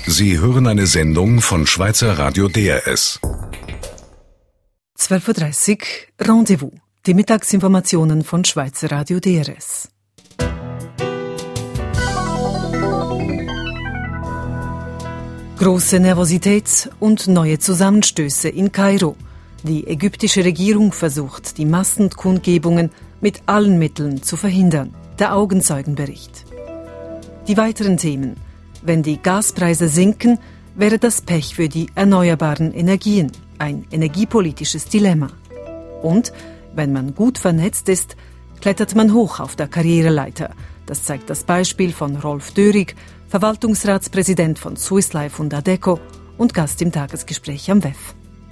Sie hören eine Sendung von Schweizer Radio DRS. 12.30 Uhr Rendezvous. Die Mittagsinformationen von Schweizer Radio DRS. Große Nervosität und neue Zusammenstöße in Kairo. Die ägyptische Regierung versucht, die Massenkundgebungen mit allen Mitteln zu verhindern. Der Augenzeugenbericht. Die weiteren Themen. Wenn die Gaspreise sinken, wäre das Pech für die erneuerbaren Energien. Ein energiepolitisches Dilemma. Und wenn man gut vernetzt ist, klettert man hoch auf der Karriereleiter. Das zeigt das Beispiel von Rolf Dörig, Verwaltungsratspräsident von Swiss Life und Adecco und Gast im Tagesgespräch am WEF.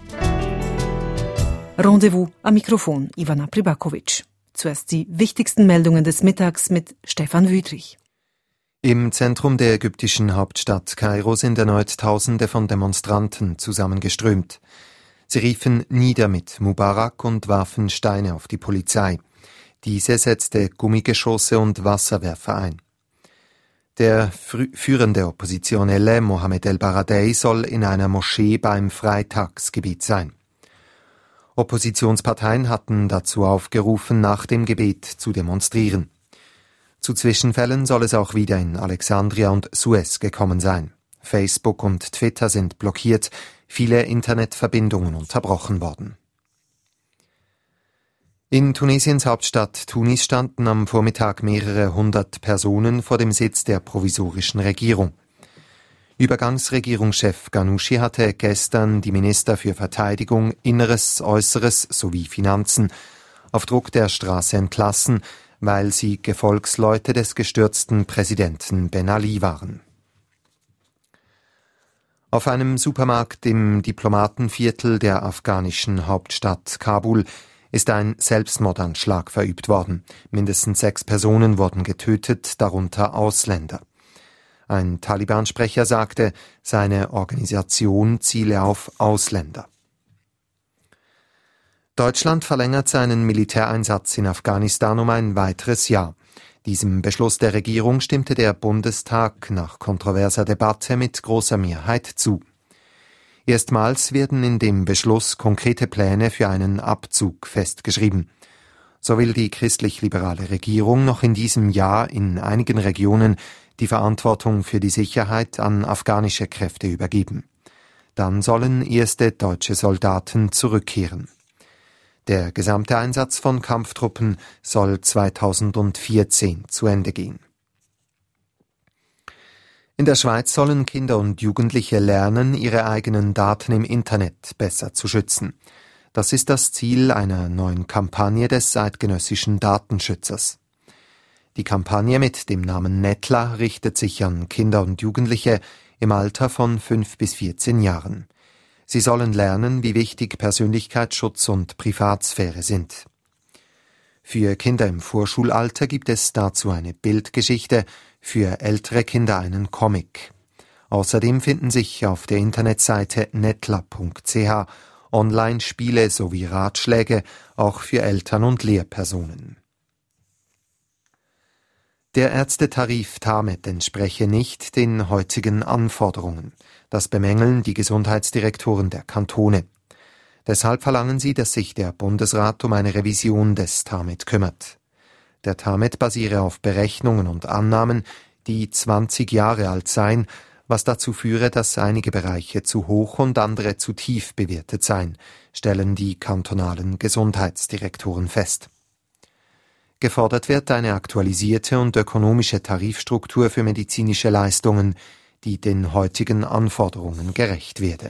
Rendezvous am Mikrofon Ivana Pribakovic. Zuerst die wichtigsten Meldungen des Mittags mit Stefan Wüthrich. Im Zentrum der ägyptischen Hauptstadt Kairo sind erneut Tausende von Demonstranten zusammengeströmt. Sie riefen nieder mit Mubarak und warfen Steine auf die Polizei. Diese setzte Gummigeschosse und Wasserwerfer ein. Der führende Oppositionelle Mohamed El-Baradei soll in einer Moschee beim Freitagsgebet sein. Oppositionsparteien hatten dazu aufgerufen, nach dem Gebet zu demonstrieren. Zu Zwischenfällen soll es auch wieder in Alexandria und Suez gekommen sein. Facebook und Twitter sind blockiert, viele Internetverbindungen unterbrochen worden. In Tunesiens Hauptstadt Tunis standen am Vormittag mehrere hundert Personen vor dem Sitz der provisorischen Regierung. Übergangsregierungschef Ghannouchi hatte gestern die Minister für Verteidigung, Inneres, Äußeres sowie Finanzen auf Druck der Straße entlassen, weil sie Gefolgsleute des gestürzten Präsidenten Ben Ali waren. Auf einem Supermarkt im Diplomatenviertel der afghanischen Hauptstadt Kabul ist ein Selbstmordanschlag verübt worden. Mindestens 6 Personen wurden getötet, darunter Ausländer. Ein Taliban-Sprecher sagte, seine Organisation ziele auf Ausländer. Deutschland verlängert seinen Militäreinsatz in Afghanistan um ein weiteres Jahr. Diesem Beschluss der Regierung stimmte der Bundestag nach kontroverser Debatte mit großer Mehrheit zu. Erstmals werden in dem Beschluss konkrete Pläne für einen Abzug festgeschrieben. So will die christlich-liberale Regierung noch in diesem Jahr in einigen Regionen die Verantwortung für die Sicherheit an afghanische Kräfte übergeben. Dann sollen erste deutsche Soldaten zurückkehren. Der gesamte Einsatz von Kampftruppen soll 2014 zu Ende gehen. In der Schweiz sollen Kinder und Jugendliche lernen, ihre eigenen Daten im Internet besser zu schützen. Das ist das Ziel einer neuen Kampagne des eidgenössischen Datenschützers. Die Kampagne mit dem Namen Netla richtet sich an Kinder und Jugendliche im Alter von 5 bis 14 Jahren. Sie sollen lernen, wie wichtig Persönlichkeitsschutz und Privatsphäre sind. Für Kinder im Vorschulalter gibt es dazu eine Bildgeschichte, für ältere Kinder einen Comic. Außerdem finden sich auf der Internetseite netla.ch Online-Spiele sowie Ratschläge, auch für Eltern und Lehrpersonen. Der Ärztetarif TAMED entspreche nicht den heutigen Anforderungen. Das bemängeln die Gesundheitsdirektoren der Kantone. Deshalb verlangen sie, dass sich der Bundesrat um eine Revision des TAMED kümmert. Der TAMED basiere auf Berechnungen und Annahmen, die 20 Jahre alt seien, was dazu führe, dass einige Bereiche zu hoch und andere zu tief bewertet seien, stellen die kantonalen Gesundheitsdirektoren fest. Gefordert wird eine aktualisierte und ökonomische Tarifstruktur für medizinische Leistungen, die den heutigen Anforderungen gerecht werde.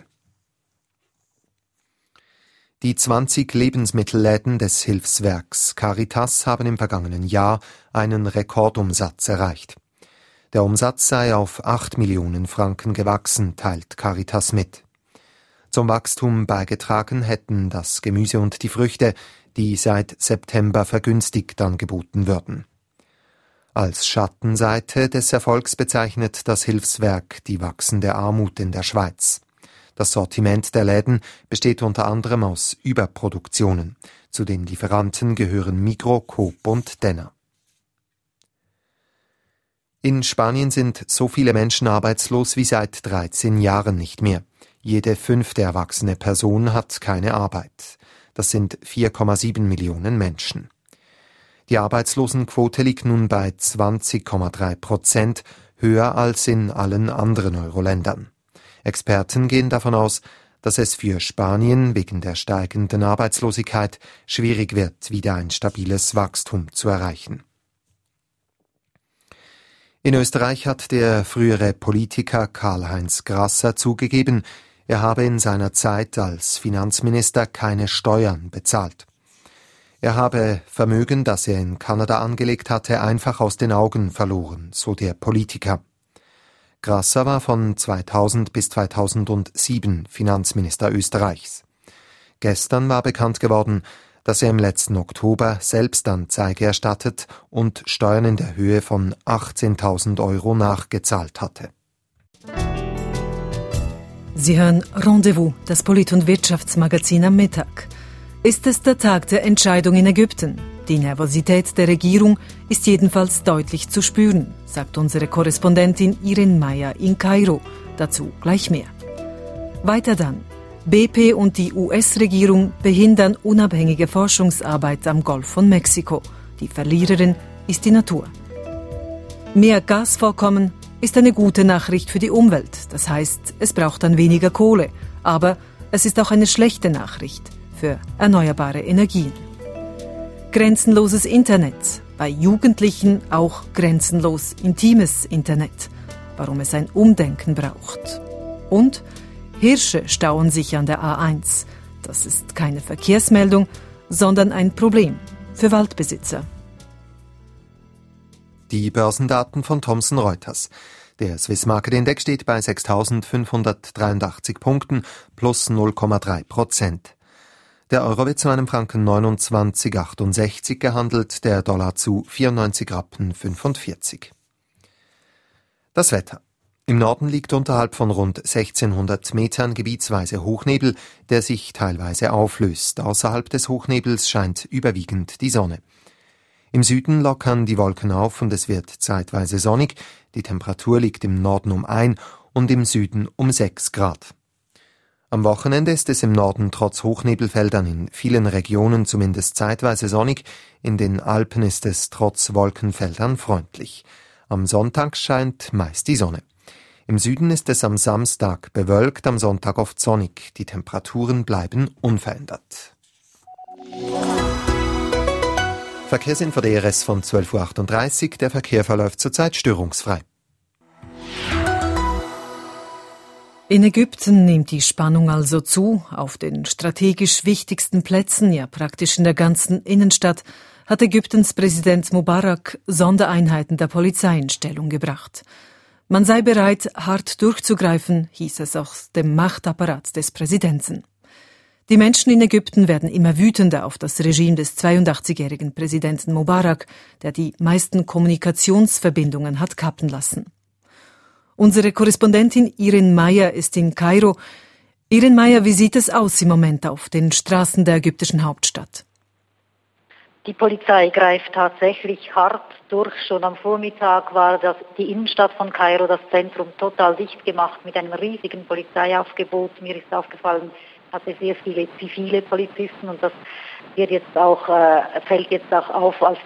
Die 20 Lebensmittelläden des Hilfswerks Caritas haben im vergangenen Jahr einen Rekordumsatz erreicht. Der Umsatz sei auf 8 Millionen Franken gewachsen, teilt Caritas mit. Zum Wachstum beigetragen hätten das Gemüse und die Früchte, die seit September vergünstigt angeboten würden. Als Schattenseite des Erfolgs bezeichnet das Hilfswerk die wachsende Armut in der Schweiz. Das Sortiment der Läden besteht unter anderem aus Überproduktionen. Zu den Lieferanten gehören Migros, Coop und Denner. In Spanien sind so viele Menschen arbeitslos wie seit 13 Jahren nicht mehr. Jede 5. erwachsene Person hat keine Arbeit. Das sind 4,7 Millionen Menschen. Die Arbeitslosenquote liegt nun bei 20,3%, höher als in allen anderen Euro-Ländern. Experten gehen davon aus, dass es für Spanien wegen der steigenden Arbeitslosigkeit schwierig wird, wieder ein stabiles Wachstum zu erreichen. In Österreich hat der frühere Politiker Karl-Heinz Grasser zugegeben, er habe in seiner Zeit als Finanzminister keine Steuern bezahlt. Er habe Vermögen, das er in Kanada angelegt hatte, einfach aus den Augen verloren, so der Politiker. Grasser war von 2000 bis 2007 Finanzminister Österreichs. Gestern war bekannt geworden, dass er im letzten Oktober Selbstanzeige erstattet und Steuern in der Höhe von 18.000 Euro nachgezahlt hatte. Sie hören Rendezvous, das Polit- und Wirtschaftsmagazin am Mittag. Ist es der Tag der Entscheidung in Ägypten? Die Nervosität der Regierung ist jedenfalls deutlich zu spüren, sagt unsere Korrespondentin Irene Meyer in Kairo. Dazu gleich mehr. Weiter dann. BP und die US-Regierung behindern unabhängige Forschungsarbeit am Golf von Mexiko. Die Verliererin ist die Natur. Mehr Gasvorkommen ist eine gute Nachricht für die Umwelt. Das heißt, es braucht dann weniger Kohle. Aber es ist auch eine schlechte Nachricht für erneuerbare Energien. Grenzenloses Internet. Bei Jugendlichen auch grenzenlos intimes Internet. Warum es ein Umdenken braucht. Und Hirsche stauen sich an der A1. Das ist keine Verkehrsmeldung, sondern ein Problem für Waldbesitzer. Die Börsendaten von Thomson Reuters. Der Swiss Market Index steht bei 6.583 Punkten plus 0,3%. Der Euro wird zu einem Franken 29,68 gehandelt, der Dollar zu 94,45 Rappen. Das Wetter. Im Norden liegt unterhalb von rund 1600 Metern gebietsweise Hochnebel, der sich teilweise auflöst. Außerhalb des Hochnebels scheint überwiegend die Sonne. Im Süden lockern die Wolken auf und es wird zeitweise sonnig. Die Temperatur liegt im Norden um 1 und im Süden um 6 Grad. Am Wochenende ist es im Norden trotz Hochnebelfeldern in vielen Regionen zumindest zeitweise sonnig. In den Alpen ist es trotz Wolkenfeldern freundlich. Am Sonntag scheint meist die Sonne. Im Süden ist es am Samstag bewölkt, am Sonntag oft sonnig. Die Temperaturen bleiben unverändert. Verkehrsinfo DRS von 12.38 Uhr. Der Verkehr verläuft zurzeit störungsfrei. In Ägypten nimmt die Spannung also zu. Auf den strategisch wichtigsten Plätzen, ja praktisch in der ganzen Innenstadt, hat Ägyptens Präsident Mubarak Sondereinheiten der Polizei in Stellung gebracht. Man sei bereit, hart durchzugreifen, hieß es aus dem Machtapparat des Präsidenten. Die Menschen in Ägypten werden immer wütender auf das Regime des 82-jährigen Präsidenten Mubarak, der die meisten Kommunikationsverbindungen hat kappen lassen. Unsere Korrespondentin Irene Meyer ist in Kairo. Irene Meyer, wie sieht es aus im Moment auf den Straßen der ägyptischen Hauptstadt? Die Polizei greift tatsächlich hart durch. Schon am Vormittag war die Innenstadt von Kairo, das Zentrum, total dicht gemacht mit einem riesigen Polizeiaufgebot. Mir ist aufgefallen, hatte sehr viele zivile Polizisten und das wird jetzt auch, fällt jetzt auch auf, als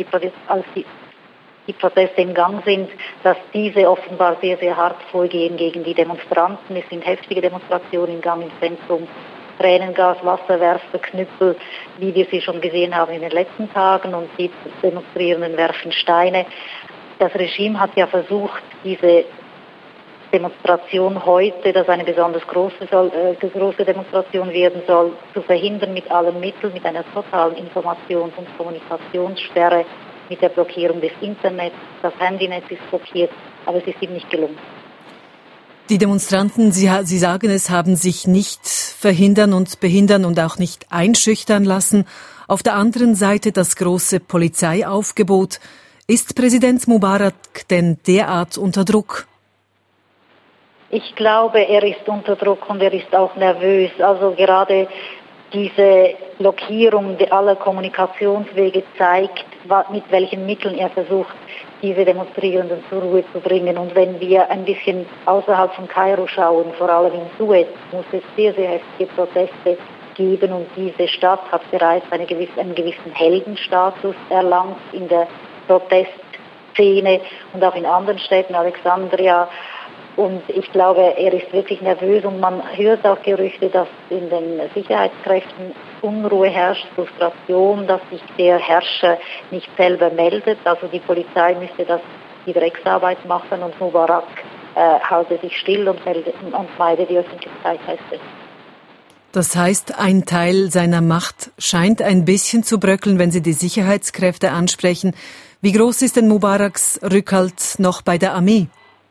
die Proteste im Gang sind, dass diese offenbar sehr, sehr hart vorgehen gegen die Demonstranten. Es sind heftige Demonstrationen im Gang im Zentrum. Tränengas, Wasserwerfer, Knüppel, wie wir sie schon gesehen haben in den letzten Tagen, und die Demonstrierenden werfen Steine. Das Regime hat ja versucht, diese Demonstration heute, das eine besonders große Demonstration werden soll, zu verhindern mit allen Mitteln, mit einer totalen Informations- und Kommunikationssperre, mit der Blockierung des Internets. Das Handynetz ist blockiert, aber es ist ihm nicht gelungen. Die Demonstranten, Sie sagen es, haben sich nicht verhindern und behindern und auch nicht einschüchtern lassen. Auf der anderen Seite das große Polizeiaufgebot. Ist Präsident Mubarak denn derart unter Druck? Ich glaube, er ist unter Druck und er ist auch nervös. Also gerade diese Blockierung aller Kommunikationswege zeigt, mit welchen Mitteln er versucht, diese Demonstrierenden zur Ruhe zu bringen. Und wenn wir ein bisschen außerhalb von Kairo schauen, vor allem in Suez, muss es sehr, sehr heftige Proteste geben und diese Stadt hat bereits einen gewissen Heldenstatus erlangt in der Protestszene und auch in anderen Städten, Alexandria. Und ich glaube, er ist wirklich nervös und man hört auch Gerüchte, dass in den Sicherheitskräften Unruhe herrscht, Frustration, dass sich der Herrscher nicht selber meldet. Also die Polizei müsste die Drecksarbeit machen und Mubarak halte sich still und meide die Öffentlichkeit, heißt es. Das heißt, ein Teil seiner Macht scheint ein bisschen zu bröckeln, wenn Sie die Sicherheitskräfte ansprechen. Wie groß ist denn Mubaraks Rückhalt noch bei der Armee?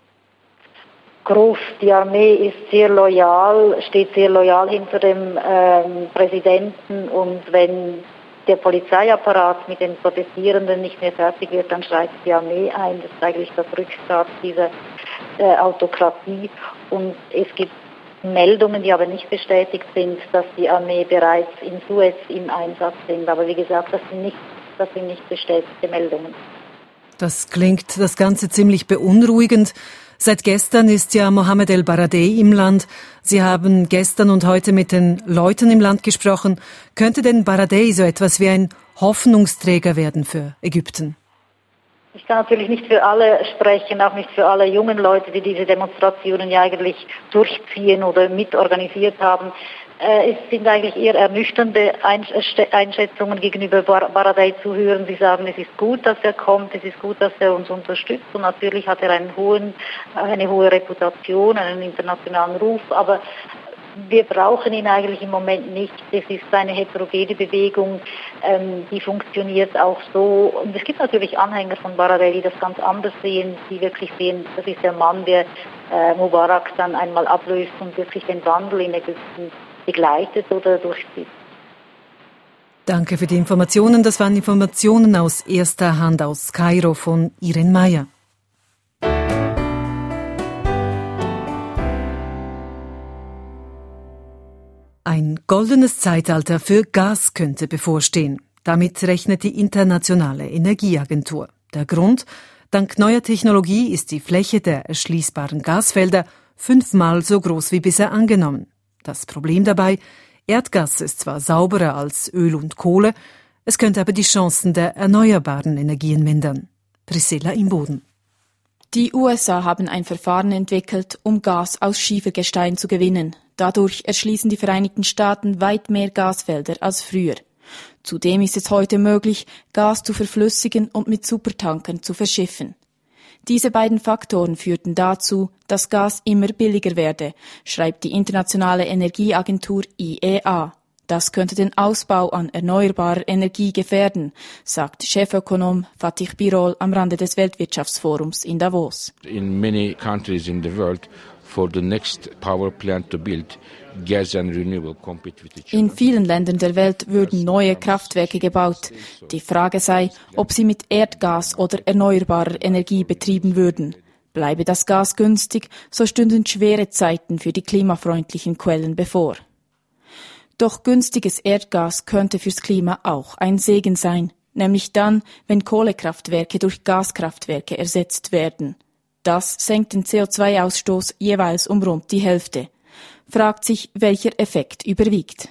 Groß. Die Armee ist sehr loyal, steht sehr loyal hinter dem Präsidenten und wenn der Polizeiapparat mit den Protestierenden nicht mehr fertig wird, dann schreitet die Armee ein. Das ist eigentlich das Rückgrat dieser Autokratie und es gibt Meldungen, die aber nicht bestätigt sind, dass die Armee bereits in Suez im Einsatz sind. Aber wie gesagt, das sind nicht bestätigte Meldungen. Das klingt das Ganze ziemlich beunruhigend. Seit gestern ist ja Mohamed El-Baradei im Land. Sie haben gestern und heute mit den Leuten im Land gesprochen. Könnte denn Baradei so etwas wie ein Hoffnungsträger werden für Ägypten? Ich kann natürlich nicht für alle sprechen, auch nicht für alle jungen Leute, die diese Demonstrationen ja eigentlich durchziehen oder mitorganisiert haben. Es sind eigentlich eher ernüchternde Einschätzungen gegenüber Baradei zu hören. Sie sagen, es ist gut, dass er kommt, es ist gut, dass er uns unterstützt und natürlich hat er eine hohe Reputation, einen internationalen Ruf, aber wir brauchen ihn eigentlich im Moment nicht. Es ist eine heterogene Bewegung, die funktioniert auch so. Und es gibt natürlich Anhänger von Baradei, die das ganz anders sehen, die wirklich sehen, das ist der Mann, der Mubarak dann einmal ablöst und wirklich den Wandel in Ägypten begleitet oder durchzieht. Danke für die Informationen. Das waren Informationen aus erster Hand aus Kairo von Irene Meyer. Ein goldenes Zeitalter für Gas könnte bevorstehen. Damit rechnet die Internationale Energieagentur. Der Grund? Dank neuer Technologie ist die Fläche der erschließbaren Gasfelder 5-mal so groß wie bisher angenommen. Das Problem dabei? Erdgas ist zwar sauberer als Öl und Kohle, es könnte aber die Chancen der erneuerbaren Energien mindern. Priscilla Imboden. Die USA haben ein Verfahren entwickelt, um Gas aus Schiefergestein zu gewinnen. Dadurch erschließen die Vereinigten Staaten weit mehr Gasfelder als früher. Zudem ist es heute möglich, Gas zu verflüssigen und mit Supertankern zu verschiffen. Diese beiden Faktoren führten dazu, dass Gas immer billiger werde, schreibt die Internationale Energieagentur IEA. Das könnte den Ausbau an erneuerbarer Energie gefährden, sagt Chefökonom Fatih Birol am Rande des Weltwirtschaftsforums in Davos. In many countries in the world, for the next power plant to build, gas and renewable compete with each other. In vielen Ländern der Welt würden neue Kraftwerke gebaut. Die Frage sei, ob sie mit Erdgas oder erneuerbarer Energie betrieben würden. Bleibe das Gas günstig, so stünden schwere Zeiten für die klimafreundlichen Quellen bevor. Doch günstiges Erdgas könnte fürs Klima auch ein Segen sein, nämlich dann, wenn Kohlekraftwerke durch Gaskraftwerke ersetzt werden. Das senkt den CO2-Ausstoß jeweils um rund die Hälfte. Fragt sich, welcher Effekt überwiegt.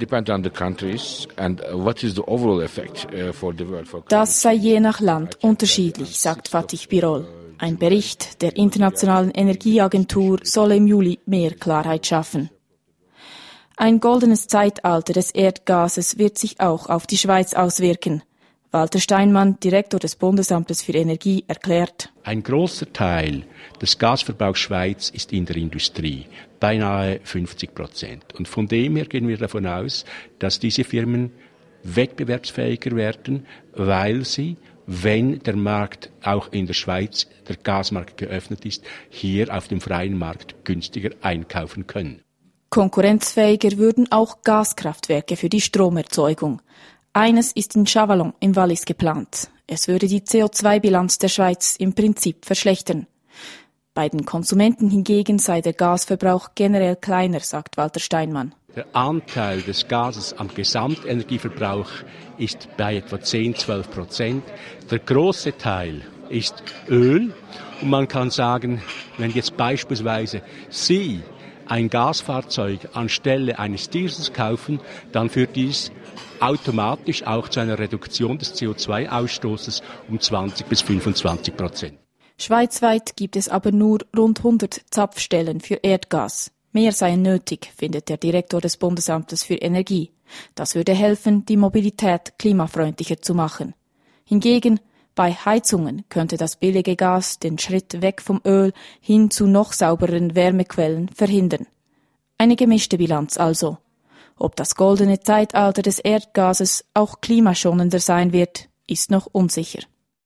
Das sei je nach Land unterschiedlich, sagt Fatih Birol. Ein Bericht der Internationalen Energieagentur soll im Juli mehr Klarheit schaffen. Ein goldenes Zeitalter des Erdgases wird sich auch auf die Schweiz auswirken. Walter Steinmann, Direktor des Bundesamtes für Energie, erklärt: Ein großer Teil des Gasverbrauchs Schweiz ist in der Industrie, beinahe 50%. Und von dem her gehen wir davon aus, dass diese Firmen wettbewerbsfähiger werden, weil sie, wenn der Markt auch in der Schweiz, der Gasmarkt geöffnet ist, hier auf dem freien Markt günstiger einkaufen können. Konkurrenzfähiger würden auch Gaskraftwerke für die Stromerzeugung. Eines ist in Chavalon im Wallis geplant. Es würde die CO2-Bilanz der Schweiz im Prinzip verschlechtern. Bei den Konsumenten hingegen sei der Gasverbrauch generell kleiner, sagt Walter Steinmann. Der Anteil des Gases am Gesamtenergieverbrauch ist bei etwa 10-12%. Der große Teil ist Öl. Und man kann sagen, wenn jetzt beispielsweise Sie ein Gasfahrzeug anstelle eines Diesels kaufen, dann führt dies automatisch auch zu einer Reduktion des CO2-Ausstoßes um 20-25%. Schweizweit gibt es aber nur rund 100 Zapfstellen für Erdgas. Mehr seien nötig, findet der Direktor des Bundesamtes für Energie. Das würde helfen, die Mobilität klimafreundlicher zu machen. Hingegen bei Heizungen könnte das billige Gas den Schritt weg vom Öl hin zu noch saubereren Wärmequellen verhindern. Eine gemischte Bilanz also. Ob das goldene Zeitalter des Erdgases auch klimaschonender sein wird, ist noch unsicher.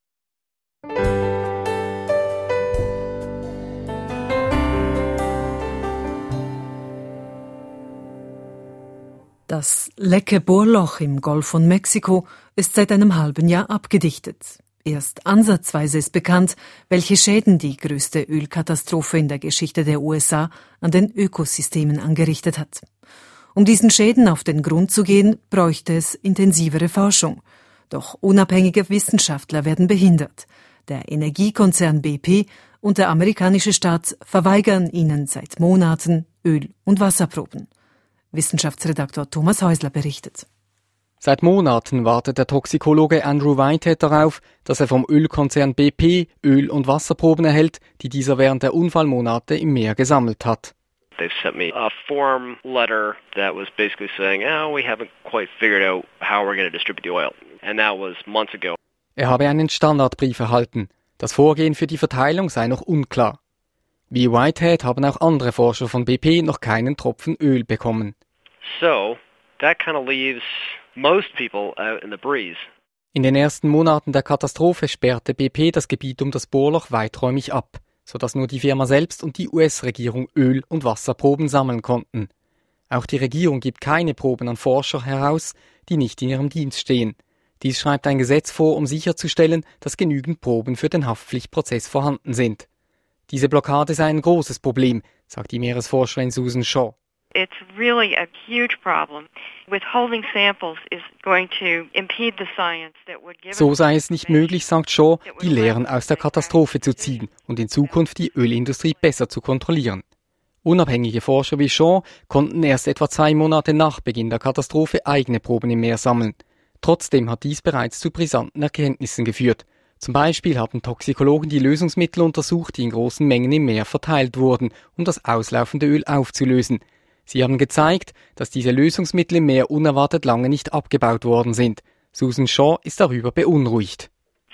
Das Lecke-Bohrloch im Golf von Mexiko ist seit einem halben Jahr abgedichtet. Erst ansatzweise ist bekannt, welche Schäden die größte Ölkatastrophe in der Geschichte der USA an den Ökosystemen angerichtet hat. Um diesen Schäden auf den Grund zu gehen, bräuchte es intensivere Forschung. Doch unabhängige Wissenschaftler werden behindert. Der Energiekonzern BP und der amerikanische Staat verweigern ihnen seit Monaten Öl- und Wasserproben. Wissenschaftsredaktor Thomas Häusler berichtet. Seit Monaten wartet der Toxikologe Andrew Whitehead darauf, dass er vom Ölkonzern BP Öl- und Wasserproben erhält, die dieser während der Unfallmonate im Meer gesammelt hat. They've sent me a form letter that was basically saying, we haven't quite figured out how we're going to distribute the oil. And that was months ago. Er habe einen Standardbrief erhalten. Das Vorgehen für die Verteilung sei noch unklar. Wie Whitehead haben auch andere Forscher von BP noch keinen Tropfen Öl bekommen. So, that kind of leaves most people out in the breeze. In den ersten Monaten der Katastrophe sperrte BP das Gebiet um das Bohrloch weiträumig ab, sodass nur die Firma selbst und die US-Regierung Öl- und Wasserproben sammeln konnten. Auch die Regierung gibt keine Proben an Forscher heraus, die nicht in ihrem Dienst stehen. Dies schreibt ein Gesetz vor, um sicherzustellen, dass genügend Proben für den Haftpflichtprozess vorhanden sind. Diese Blockade sei ein großes Problem, sagt die Meeresforscherin Susan Shaw. It's really a huge problem. Withholding samples is going to impede the science that would give. So sei es nicht möglich, sagt Shaw, die Lehren aus der Katastrophe zu ziehen und in Zukunft die Ölindustrie besser zu kontrollieren. Unabhängige Forscher wie Shaw konnten erst etwa 2 Monate nach Beginn der Katastrophe eigene Proben im Meer sammeln. Trotzdem hat dies bereits zu brisanten Erkenntnissen geführt. Zum Beispiel haben Toxikologen die Lösungsmittel untersucht, die in großen Mengen im Meer verteilt wurden, um das auslaufende Öl aufzulösen. Sie haben gezeigt, dass diese Lösungsmittel im Meer unerwartet lange nicht abgebaut worden sind. Susan Shaw ist darüber beunruhigt.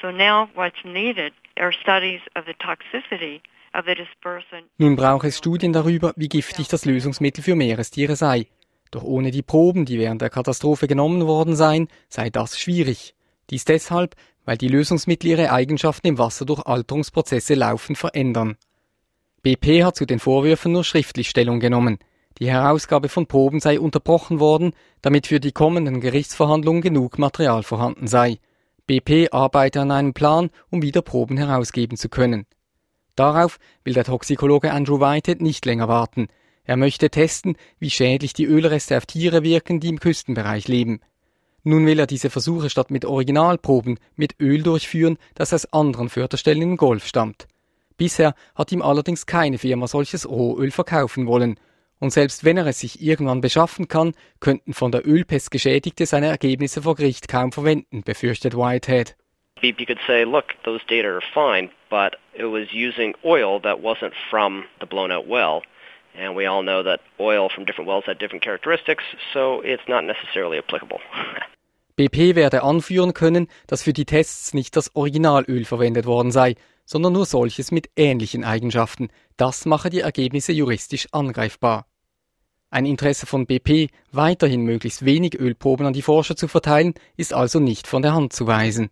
Nun braucht es Studien darüber, wie giftig das Lösungsmittel für Meerestiere sei. Doch ohne die Proben, die während der Katastrophe genommen worden seien, sei das schwierig. Dies deshalb, weil die Lösungsmittel ihre Eigenschaften im Wasser durch Alterungsprozesse laufend verändern. BP hat zu den Vorwürfen nur schriftlich Stellung genommen. Die Herausgabe von Proben sei unterbrochen worden, damit für die kommenden Gerichtsverhandlungen genug Material vorhanden sei. BP arbeite an einem Plan, um wieder Proben herausgeben zu können. Darauf will der Toxikologe Andrew Whitehead nicht länger warten. Er möchte testen, wie schädlich die Ölreste auf Tiere wirken, die im Küstenbereich leben. Nun will er diese Versuche statt mit Originalproben mit Öl durchführen, das aus anderen Förderstellen im Golf stammt. Bisher hat ihm allerdings keine Firma solches Rohöl verkaufen wollen. Und selbst wenn er es sich irgendwann beschaffen kann, könnten von der Ölpest Geschädigte seine Ergebnisse vor Gericht kaum verwenden, befürchtet Whitehead. BP could say, look, those data are fine, but it was using oil that wasn't from the blown-out well. And we all know that oil from different wells had different characteristics, so it's not necessarily applicable. BP werde anführen können, dass für die Tests nicht das Originalöl verwendet worden sei, sondern nur solches mit ähnlichen Eigenschaften. Das mache die Ergebnisse juristisch angreifbar. Ein Interesse von BP, weiterhin möglichst wenig Ölproben an die Forscher zu verteilen, ist also nicht von der Hand zu weisen.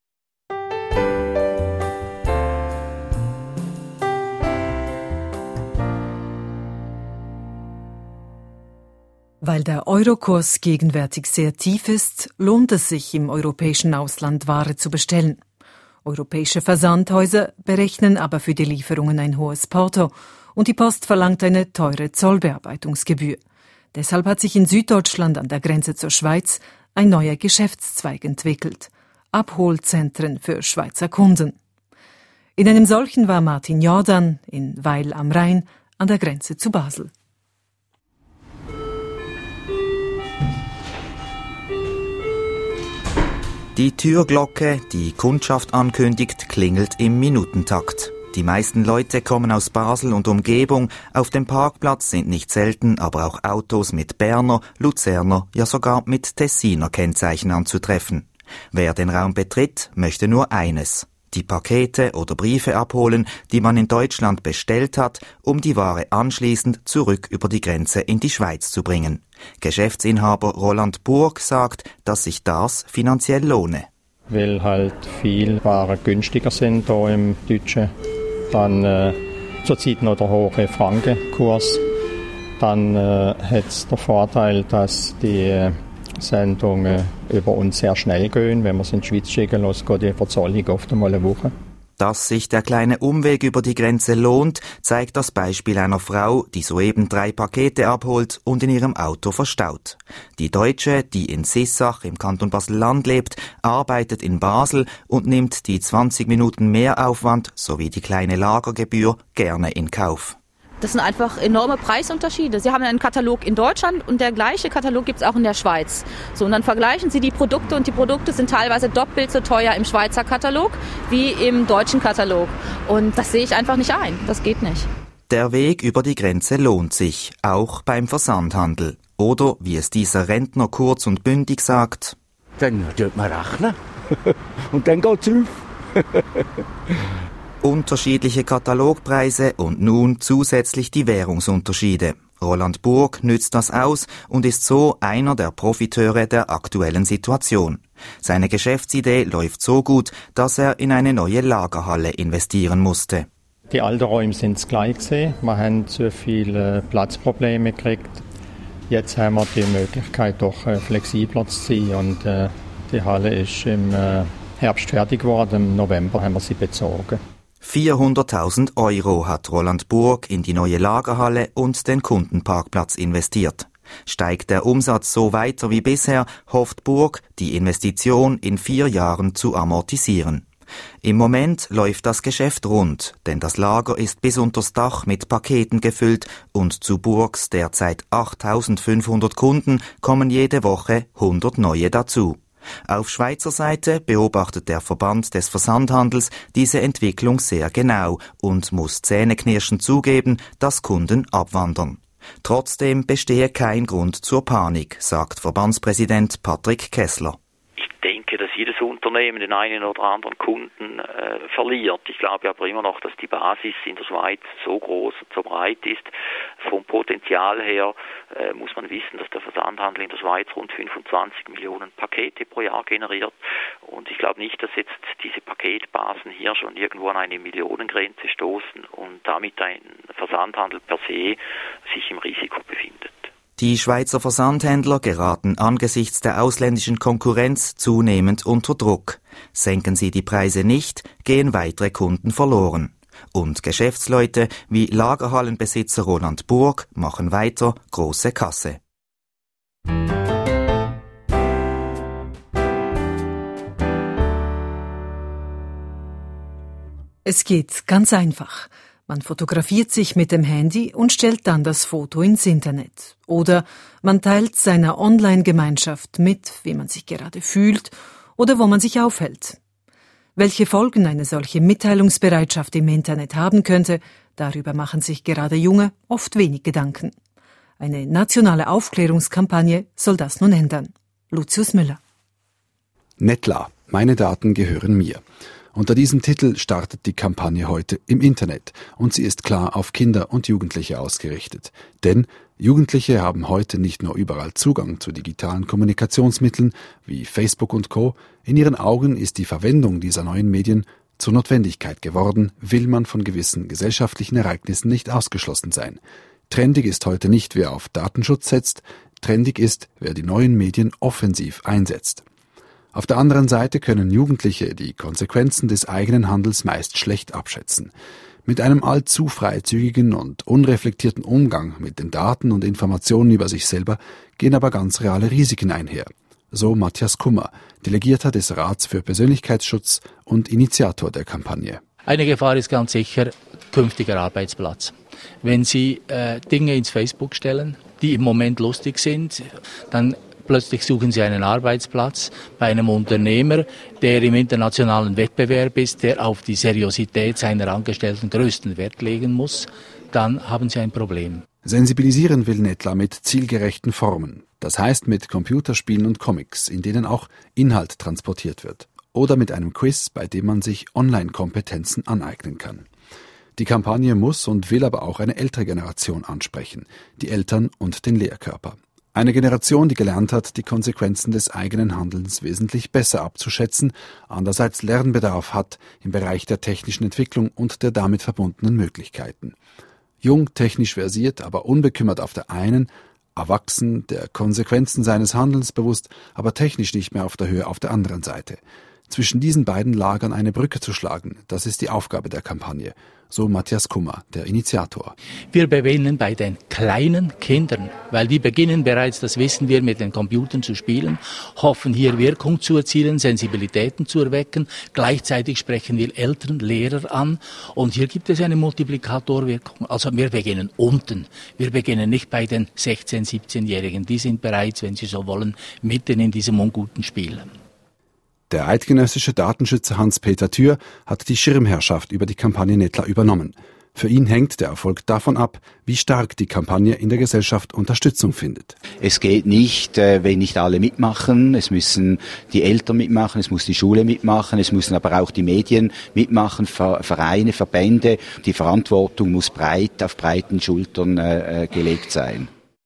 Weil der Eurokurs gegenwärtig sehr tief ist, lohnt es sich, im europäischen Ausland Ware zu bestellen. Europäische Versandhäuser berechnen aber für die Lieferungen ein hohes Porto und die Post verlangt eine teure Zollbearbeitungsgebühr. Deshalb hat sich in Süddeutschland an der Grenze zur Schweiz ein neuer Geschäftszweig entwickelt: Abholzentren für Schweizer Kunden. In einem solchen war Martin Jordan in Weil am Rhein an der Grenze zu Basel. Die Türglocke, die Kundschaft ankündigt, klingelt im Minutentakt. Die meisten Leute kommen aus Basel und Umgebung. Auf dem Parkplatz sind nicht selten aber auch Autos mit Berner, Luzerner, ja sogar mit Tessiner Kennzeichen anzutreffen. Wer den Raum betritt, möchte nur eines: die Pakete oder Briefe abholen, die man in Deutschland bestellt hat, um die Ware anschließend zurück über die Grenze in die Schweiz zu bringen. Geschäftsinhaber Roland Burg sagt, dass sich das finanziell lohne. Weil halt viel Waren günstiger sind hier im Deutschen. Dann zurzeit noch der hohe Frankenkurs. Dann hat es den Vorteil, dass die Sendungen über uns sehr schnell gehen. Wenn wir es in die Schweiz schicken lassen, geht die Verzollung oft einmal eine Woche. Dass sich der kleine Umweg über die Grenze lohnt, zeigt das Beispiel einer Frau, die soeben 3 Pakete abholt und in ihrem Auto verstaut. Die Deutsche, die in Sissach im Kanton Basel-Land lebt, arbeitet in Basel und nimmt die 20 Minuten Mehraufwand sowie die kleine Lagergebühr gerne in Kauf. Das sind einfach enorme Preisunterschiede. Sie haben einen Katalog in Deutschland und der gleiche Katalog gibt es auch in der Schweiz. So, und dann vergleichen Sie die Produkte und die Produkte sind teilweise doppelt so teuer im Schweizer Katalog wie im deutschen Katalog. Und das sehe ich einfach nicht ein. Das geht nicht. Der Weg über die Grenze lohnt sich, auch beim Versandhandel. Oder, wie es dieser Rentner kurz und bündig sagt: Dann tut man rechnen und dann geht's auf. Unterschiedliche Katalogpreise und nun zusätzlich die Währungsunterschiede. Roland Burg nützt das aus und ist so einer der Profiteure der aktuellen Situation. Seine Geschäftsidee läuft so gut, dass er in eine neue Lagerhalle investieren musste. Die alten Räume sind es gleich gewesen. Wir haben zu viele Platzprobleme gekriegt. Jetzt haben wir die Möglichkeit, doch flexibler zu sein. Und die Halle ist im Herbst fertig geworden. Im November haben wir sie bezogen. 400.000 € hat Roland Burg in die neue Lagerhalle und den Kundenparkplatz investiert. Steigt der Umsatz so weiter wie bisher, hofft Burg, die Investition in 4 Jahren zu amortisieren. Im Moment läuft das Geschäft rund, denn das Lager ist bis unters Dach mit Paketen gefüllt und zu Burgs derzeit 8.500 Kunden kommen jede Woche 100 neue dazu. Auf Schweizer Seite beobachtet der Verband des Versandhandels diese Entwicklung sehr genau und muss zähneknirschend zugeben, dass Kunden abwandern. Trotzdem bestehe kein Grund zur Panik, sagt Verbandspräsident Patrick Kessler. Ich denke, dass jedes Unternehmen den einen oder anderen Kunden verliert. Ich glaube aber immer noch, dass die Basis in der Schweiz so groß und so breit ist. Vom Potenzial her muss man wissen, dass der Versandhandel in der Schweiz rund 25 Millionen Pakete pro Jahr generiert. Und ich glaube nicht, dass jetzt diese Paketbasen hier schon irgendwo an eine Millionengrenze stoßen und damit ein Versandhandel per se sich im Risiko befindet. Die Schweizer Versandhändler geraten angesichts der ausländischen Konkurrenz zunehmend unter Druck. Senken sie die Preise nicht, gehen weitere Kunden verloren. Und Geschäftsleute wie Lagerhallenbesitzer Roland Burg machen weiter große Kasse. Es geht ganz einfach. Man fotografiert sich mit dem Handy und stellt dann das Foto ins Internet. Oder man teilt seiner Online-Gemeinschaft mit, wie man sich gerade fühlt oder wo man sich aufhält. Welche Folgen eine solche Mitteilungsbereitschaft im Internet haben könnte, darüber machen sich gerade Junge oft wenig Gedanken. Eine nationale Aufklärungskampagne soll das nun ändern. Lucius Müller. Netla, meine Daten gehören mir. Unter diesem Titel startet die Kampagne heute im Internet und sie ist klar auf Kinder und Jugendliche ausgerichtet. Denn Jugendliche haben heute nicht nur überall Zugang zu digitalen Kommunikationsmitteln wie Facebook und Co. In ihren Augen ist die Verwendung dieser neuen Medien zur Notwendigkeit geworden, will man von gewissen gesellschaftlichen Ereignissen nicht ausgeschlossen sein. Trendig ist heute nicht, wer auf Datenschutz setzt, trendig ist, wer die neuen Medien offensiv einsetzt. Auf der anderen Seite können Jugendliche die Konsequenzen des eigenen Handels meist schlecht abschätzen. Mit einem allzu freizügigen und unreflektierten Umgang mit den Daten und Informationen über sich selber gehen aber ganz reale Risiken einher. So Matthias Kummer, Delegierter des Rats für Persönlichkeitsschutz und Initiator der Kampagne. Eine Gefahr ist ganz sicher künftiger Arbeitsplatz. Wenn Sie Dinge ins Facebook stellen, die im Moment lustig sind, dann plötzlich suchen Sie einen Arbeitsplatz bei einem Unternehmer, der im internationalen Wettbewerb ist, der auf die Seriosität seiner Angestellten größten Wert legen muss, dann haben Sie ein Problem. Sensibilisieren will Nettler mit zielgerechten Formen. Das heißt mit Computerspielen und Comics, in denen auch Inhalt transportiert wird. Oder mit einem Quiz, bei dem man sich Online-Kompetenzen aneignen kann. Die Kampagne muss und will aber auch eine ältere Generation ansprechen, die Eltern und den Lehrkörper. Eine Generation, die gelernt hat, die Konsequenzen des eigenen Handelns wesentlich besser abzuschätzen, andererseits Lernbedarf hat im Bereich der technischen Entwicklung und der damit verbundenen Möglichkeiten. Jung, technisch versiert, aber unbekümmert auf der einen, erwachsen, der Konsequenzen seines Handelns bewusst, aber technisch nicht mehr auf der Höhe auf der anderen Seite. Zwischen diesen beiden Lagern eine Brücke zu schlagen, das ist die Aufgabe der Kampagne, so Matthias Kummer, der Initiator. Wir beginnen bei den kleinen Kindern, weil die beginnen bereits, das wissen wir, mit den Computern zu spielen, hoffen hier Wirkung zu erzielen, Sensibilitäten zu erwecken. Gleichzeitig sprechen wir Eltern, Lehrer an und hier gibt es eine Multiplikatorwirkung. Also wir beginnen unten, wir beginnen nicht bei den 16-, 17-Jährigen, die sind bereits, wenn sie so wollen, mitten in diesem unguten Spiel. Der eidgenössische Datenschützer Hans-Peter Thür hat die Schirmherrschaft über die Kampagne Nettler übernommen. Für ihn hängt der Erfolg davon ab, wie stark die Kampagne in der Gesellschaft Unterstützung findet. Es geht nicht, wenn nicht alle mitmachen. Es müssen die Eltern mitmachen, es muss die Schule mitmachen, es müssen aber auch die Medien mitmachen, Vereine, Verbände. Die Verantwortung muss breit auf breiten Schultern gelegt sein.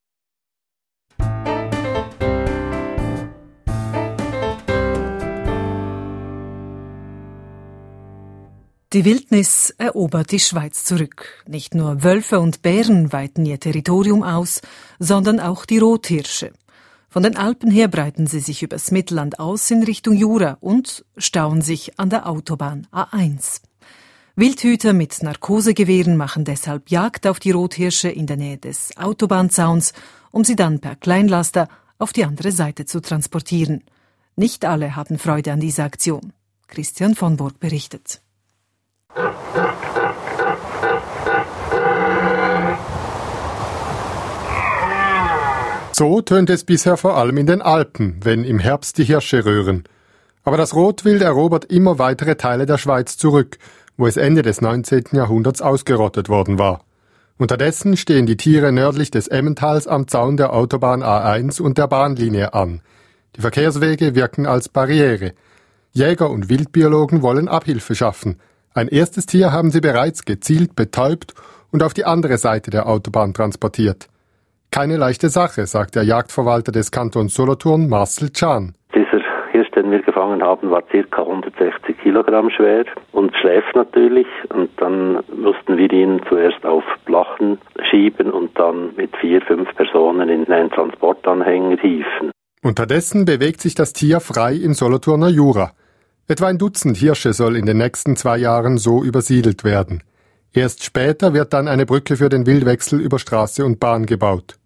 Die Wildnis erobert die Schweiz zurück. Nicht nur Wölfe und Bären weiten ihr Territorium aus, sondern auch die Rothirsche. Von den Alpen her breiten sie sich übers Mittelland aus in Richtung Jura und stauen sich an der Autobahn A1. Wildhüter mit Narkosegewehren machen deshalb Jagd auf die Rothirsche in der Nähe des Autobahnzauns, um sie dann per Kleinlaster auf die andere Seite zu transportieren. Nicht alle haben Freude an dieser Aktion. Christian von Burg berichtet. So tönt es bisher vor allem in den Alpen, wenn im Herbst die Hirsche röhren. Aber das Rotwild erobert immer weitere Teile der Schweiz zurück, wo es Ende des 19. Jahrhunderts ausgerottet worden war. Unterdessen stehen die Tiere nördlich des Emmentals am Zaun der Autobahn A1 und der Bahnlinie an. Die Verkehrswege wirken als Barriere. Jäger und Wildbiologen wollen Abhilfe schaffen. Ein erstes Tier haben sie bereits gezielt betäubt und auf die andere Seite der Autobahn transportiert. Keine leichte Sache, sagt der Jagdverwalter des Kantons Solothurn, Marcel Can. Dieser Hirsch, den wir gefangen haben, war ca. 160 Kilogramm schwer und schläft natürlich. Und dann mussten wir ihn zuerst auf Blachen schieben und dann mit 4, 5 Personen in einen Transportanhänger hieven. Unterdessen bewegt sich das Tier frei im Solothurner Jura. Etwa ein Dutzend Hirsche soll in den nächsten 2 Jahren so übersiedelt werden. Erst später wird dann eine Brücke für den Wildwechsel über Straße und Bahn gebaut.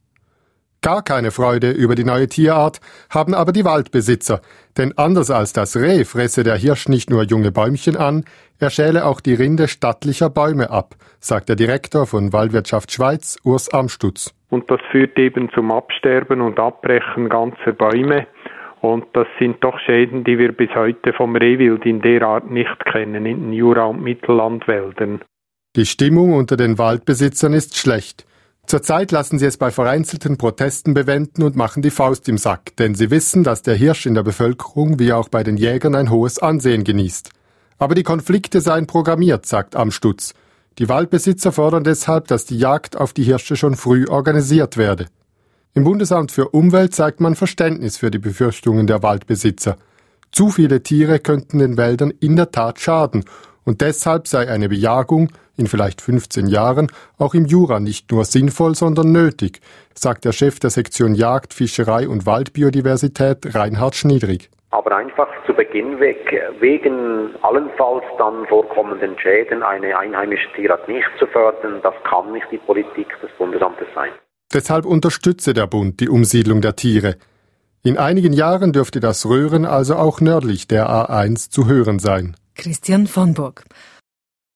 Gar keine Freude über die neue Tierart haben aber die Waldbesitzer, denn anders als das Reh fresse der Hirsch nicht nur junge Bäumchen an, er schäle auch die Rinde stattlicher Bäume ab, sagt der Direktor von Waldwirtschaft Schweiz, Urs Amstutz. Und das führt eben zum Absterben und Abbrechen ganzer Bäume. Und das sind doch Schäden, die wir bis heute vom Rehwild in der Art nicht kennen, in den Jura- und Mittellandwäldern. Die Stimmung unter den Waldbesitzern ist schlecht. Zurzeit lassen sie es bei vereinzelten Protesten bewenden und machen die Faust im Sack, denn sie wissen, dass der Hirsch in der Bevölkerung wie auch bei den Jägern ein hohes Ansehen genießt. Aber die Konflikte seien programmiert, sagt Amstutz. Die Waldbesitzer fordern deshalb, dass die Jagd auf die Hirsche schon früh organisiert werde. Im Bundesamt für Umwelt zeigt man Verständnis für die Befürchtungen der Waldbesitzer. Zu viele Tiere könnten den Wäldern in der Tat schaden und deshalb sei eine Bejagung in vielleicht 15 Jahren auch im Jura nicht nur sinnvoll, sondern nötig, sagt der Chef der Sektion Jagd, Fischerei und Waldbiodiversität Reinhard Schniedrig. Aber einfach zu Beginn weg, wegen allenfalls dann vorkommenden Schäden eine einheimische Tierart nicht zu fördern, das kann nicht die Politik des Bundesamtes sein. Deshalb unterstütze der Bund die Umsiedlung der Tiere. In einigen Jahren dürfte das Röhren also auch nördlich der A1 zu hören sein. Christian von Burg.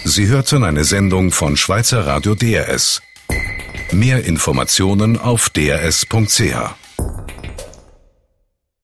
Sie hörten eine Sendung von Schweizer Radio DRS. Mehr Informationen auf drs.ch.